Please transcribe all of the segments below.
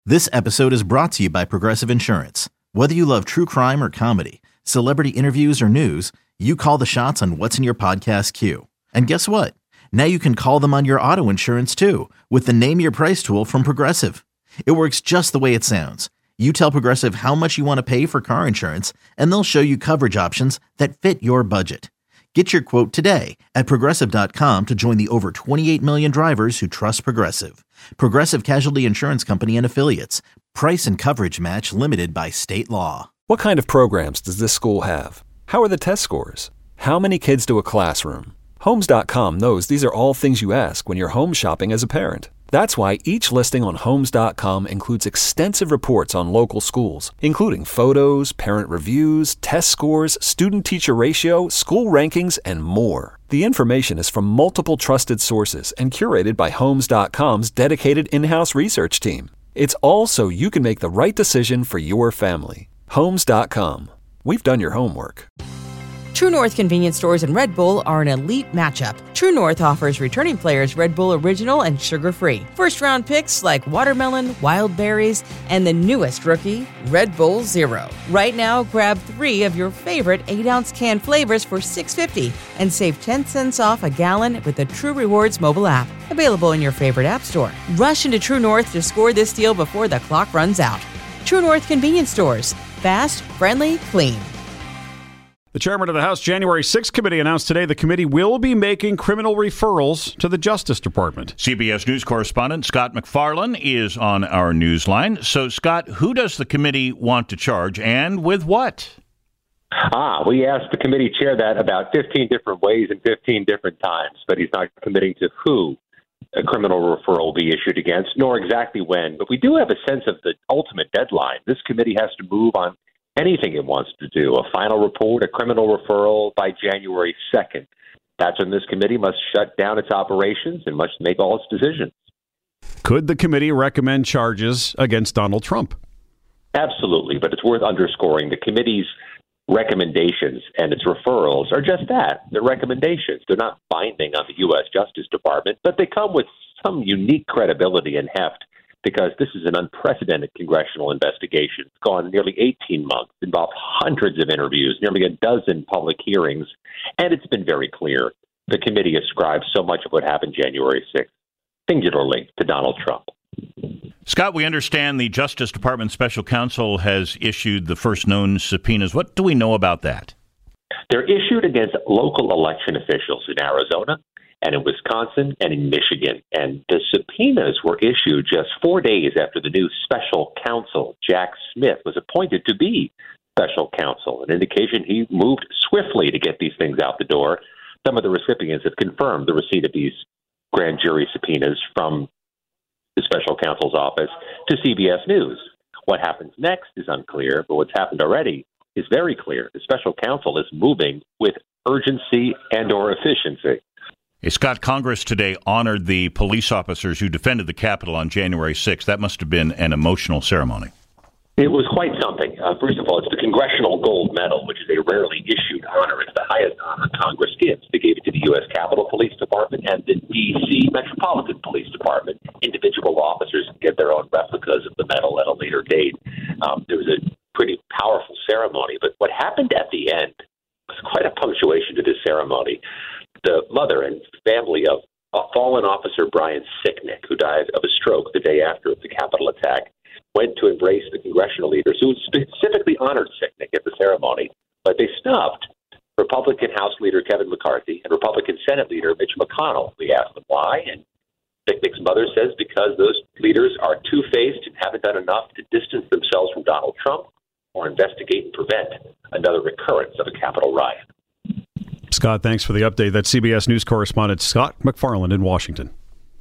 This episode is brought to you by Progressive Insurance. Whether you love true crime or comedy, celebrity interviews or news, you call the shots on what's in your podcast queue. And guess what? Now you can call them on your auto insurance too with the Name Your Price tool from Progressive. It works just the way it sounds. You tell Progressive how much you want to pay for car insurance, and they'll show you coverage options that fit your budget. Get your quote today at Progressive.com to join the over 28 million drivers who trust Progressive. Progressive Casualty Insurance Company and Affiliates. Price and coverage match limited by state law. What kind of programs does this school have? How are the test scores? How many kids to a classroom? Homes.com knows these are all things you ask when you're home shopping as a parent. That's why each listing on Homes.com includes extensive reports on local schools, including photos, parent reviews, test scores, student-teacher ratio, school rankings, and more. The information is from multiple trusted sources and curated by Homes.com's dedicated in-house research team. It's all so you can make the right decision for your family. Homes.com. We've done your homework. True North convenience stores and Red Bull are an elite matchup. True North offers returning players Red Bull Original and sugar-free. First-round picks like watermelon, wild berries, and the newest rookie, Red Bull Zero. Right now, grab 3 of your favorite 8-ounce can flavors for $6.50 and save 10 cents off a gallon with the True Rewards mobile app. Available in your favorite app store. Rush into True North to score this deal before the clock runs out. True North convenience stores. Fast, friendly, clean. The chairman of the House January 6th committee announced today the committee will be making criminal referrals to the Justice Department. CBS News correspondent Scott MacFarlane is on our news line. So, Scott, who does the committee want to charge and with what? We asked the committee chair that about 15 different ways and 15 different times, but he's not committing to who a criminal referral will be issued against, nor exactly when. But we do have a sense of the ultimate deadline. This committee has to move on anything it wants to do, a final report, a criminal referral by January 2nd. That's when this committee must shut down its operations and must make all its decisions. Could the committee recommend charges against Donald Trump? Absolutely, but it's worth underscoring the committee's recommendations and its referrals are just that. They're recommendations. They're not binding on the U.S. Justice Department, but they come with some unique credibility and heft because this is an unprecedented congressional investigation. It's gone nearly 18 months, involved hundreds of interviews, nearly a dozen public hearings, and it's been very clear. The committee ascribes so much of what happened January 6th, singularly, to Donald Trump. Scott, we understand the Justice Department Special Counsel has issued the first known subpoenas. What do we know about that? They're issued against local election officials in Arizona and in Wisconsin and in Michigan. And the subpoenas were issued just 4 days after the new special counsel, Jack Smith, was appointed to be special counsel, an indication he moved swiftly to get these things out the door. Some of the recipients have confirmed the receipt of these grand jury subpoenas from the special counsel's office to CBS News. What happens next is unclear, but what's happened already is very clear. The special counsel is moving with urgency and or efficiency. Hey, Scott, Congress today honored the police officers who defended the Capitol on January 6th. That must have been an emotional ceremony. It was quite something. First of all, it's the Congressional Gold Medal, which is a rarely issued honor. It's the highest honor Congress gives. They gave it to the U.S. Capitol Police Department and the D.C. Metropolitan Police Department. Individual officers get their own replicas of the medal at a later date. There was a pretty powerful ceremony, but what happened at the end was quite a punctuation to this ceremony. The mother and family of fallen officer Brian Sicknick, who died of a stroke the day after the Capitol attack, went to embrace the congressional leaders who specifically honored Sicknick at the ceremony, but they snubbed Republican House Leader Kevin McCarthy and Republican Senate Leader Mitch McConnell. We asked them why, and Sicknick's mother says because those leaders are two-faced and haven't done enough to distance themselves from Donald Trump or investigate and prevent another recurrence of a Capitol riot. Scott, thanks for the update. That's CBS News correspondent Scott MacFarlane in Washington.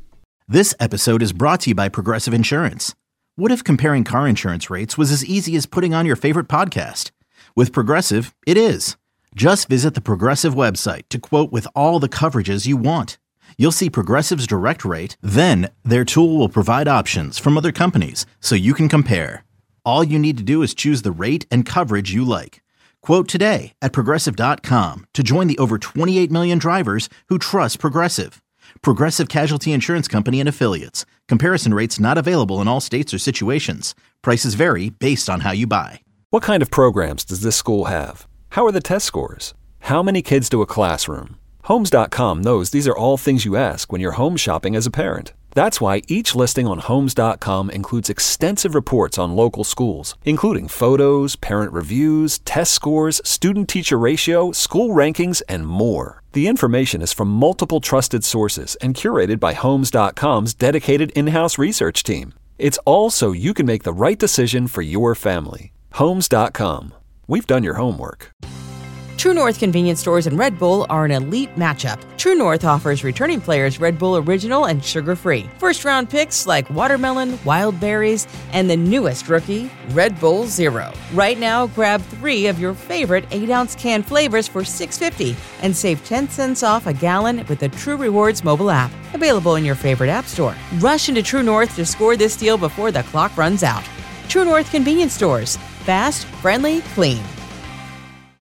This episode is brought to you by Progressive Insurance. What if comparing car insurance rates was as easy as putting on your favorite podcast? With Progressive, it is. Just visit the Progressive website to quote with all the coverages you want. You'll see Progressive's direct rate, then their tool will provide options from other companies so you can compare. All you need to do is choose the rate and coverage you like. Quote today at Progressive.com to join the over 28 million drivers who trust Progressive. Progressive Casualty Insurance Company and Affiliates. Comparison rates not available in all states or situations. Prices vary based on how you buy. What kind of programs does this school have? How are the test scores? How many kids do a classroom? Homes.com knows these are all things you ask when you're home shopping as a parent. That's why each listing on Homes.com includes extensive reports on local schools, including photos, parent reviews, test scores, student-teacher ratio, school rankings, and more. The information is from multiple trusted sources and curated by Homes.com's dedicated in-house research team. It's all so you can make the right decision for your family. Homes.com. We've done your homework. True North convenience stores and Red Bull are an elite matchup. True North offers returning players Red Bull Original and sugar-free. First-round picks like watermelon, wild berries, and the newest rookie, Red Bull Zero. Right now, grab 3 of your favorite 8-ounce can flavors for $6.50 and save 10 cents off a gallon with the True Rewards mobile app. Available in your favorite app store. Rush into True North to score this deal before the clock runs out. True North convenience stores. Fast, friendly, clean.